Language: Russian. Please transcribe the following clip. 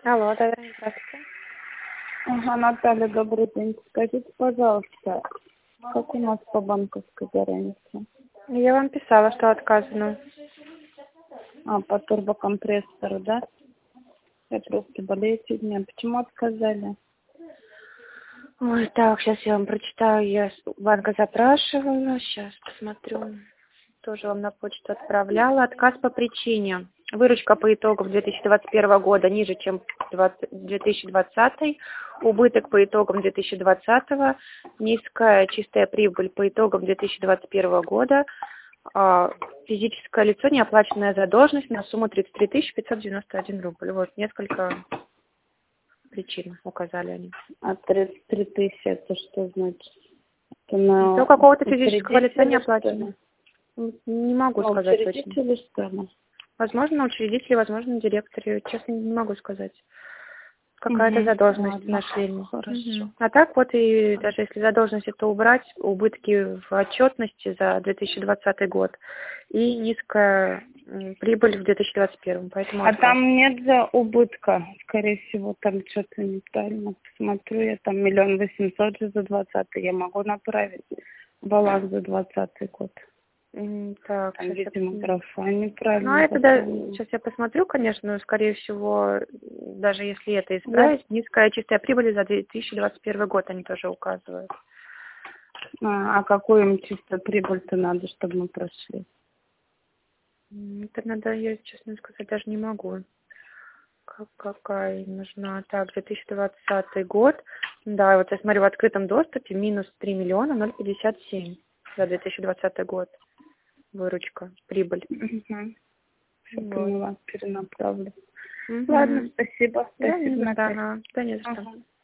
Алло, да, здравствуйте. Ага, Наталья, добрый день. Скажите, пожалуйста, как у нас по банковской гарантии? Я вам писала, что отказано. По турбокомпрессору, да? Я просто болею сегодня. Почему отказали? Ой, так, сейчас я вам прочитаю. Я с банка запрашивала. Сейчас посмотрю. Тоже вам на почту отправляла. Отказ по причине. Выручка по итогам 2021 года ниже, чем 2020. Убыток по итогам 2020. Низкая чистая прибыль по итогам 2021 года. Физическое лицо, неоплаченная задолженность на сумму 33 591 рубль. Вот несколько причин указали они. 33 тысячи, это что значит? Это До какого-то физического лица не учредителя, что оплачено. ли? Не могу На сказать точно. учредителя, что ли? Возможно, на учредителе, возможно, на директоре. Честно, не могу сказать. Какая-то задолженность Ладно, нашли. хорошо. А так вот, и даже если задолженность это убрать, убытки в отчетности за 2020 год и низкая прибыль в 2021. Поэтому отказ. Там нет за убытка, скорее всего, там что-то неправильно. Посмотрю, я там 1 800 000 же за 20-й. Я могу направить баланс за 20-й год. Так, Там, сейчас видимо, я... графа неправильно. Ну, это да, сейчас я посмотрю, конечно, скорее всего, даже если это исправить, низкая чистая прибыль за 2021 год они тоже указывают. А какую им чисто прибыль-то надо, чтобы мы прошли? Это надо, я честно сказать, даже не могу. Какая им нужна? Так, 2020 год. Да, вот я смотрю, в открытом доступе минус 3 миллиона 057 за 2020 год. Выручка, прибыль. Все Вот. поняла, перенаправлю. Ладно, спасибо. Да, не Спасибо, за что. Наталья. Да, не за что.